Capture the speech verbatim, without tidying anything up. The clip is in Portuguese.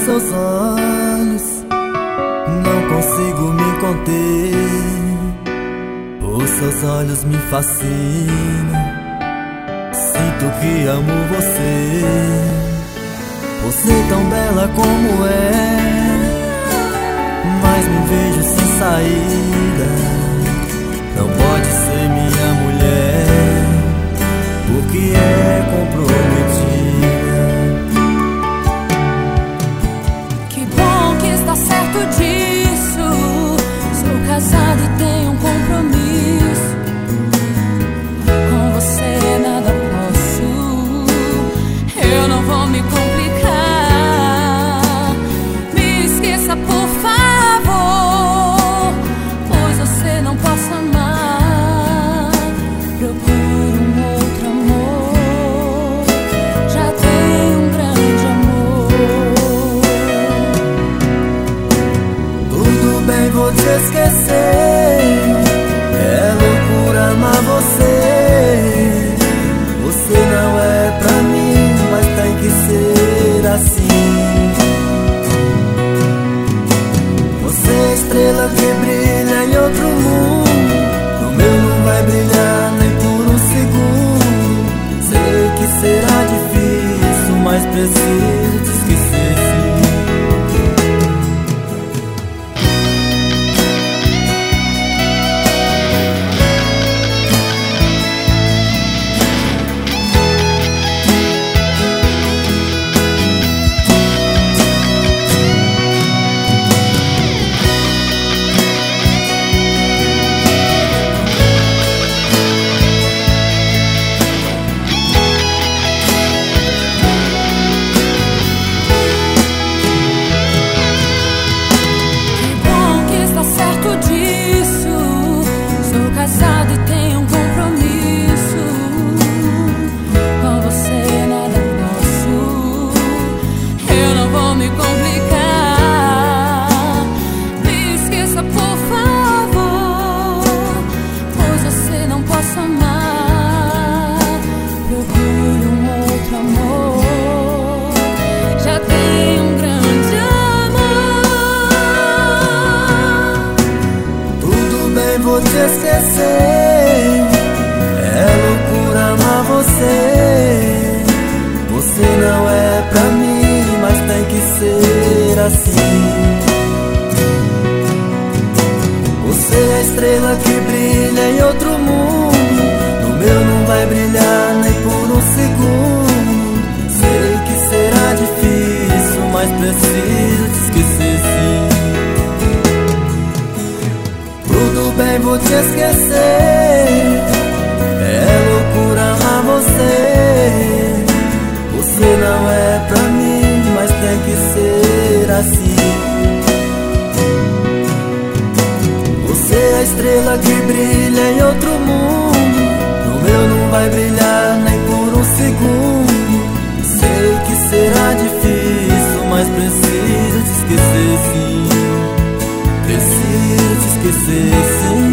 seus olhos, não consigo me conter. Os seus olhos me fascinam, sinto que amo você. Você tão bela como é, mas me vejo sem saída. Não pode ser minha mulher, porque é comprometida. Que bom que está certo disso. Sou casado e tenho um compromisso. Com você nada posso, eu não vou me complicar. Me esqueça por favor, pois você não posso amar. Procuro um outro amor, já tenho um grande amor. Tudo bem, vou te esquecer. É loucura amar você. Você não é pra mim, mas tem que ser assim. Você é a estrela que brilha em outro mundo, no meu não vai brilhar nem por um segundo. Sei que será difícil, mas preciso te esquecer, sim. Casado e tenho um compromisso. Com você nada posso, eu não vou me complicar. Me esqueça por favor, pois você não posso amar. Procure um outro amor, já tenho um grande amor. Tudo bem, vou te esquecer. É loucura amar você. Você não é pra mim, mas tem que ser assim. Você é a estrela que brilha em outro mundo, no meu não vai brilhar nem por um segundo. Sei que será difícil, mas preciso te esquecer, sim. Tudo bem, vou te esquecer. É loucura amar você. Você não é pra mim, mas tem que ser assim. Você é a estrela que brilha em outro mundo, no meu não vai brilhar nem por um segundo. Sei que será difícil, mas preciso te esquecer, sim. Preciso te esquecer, sim.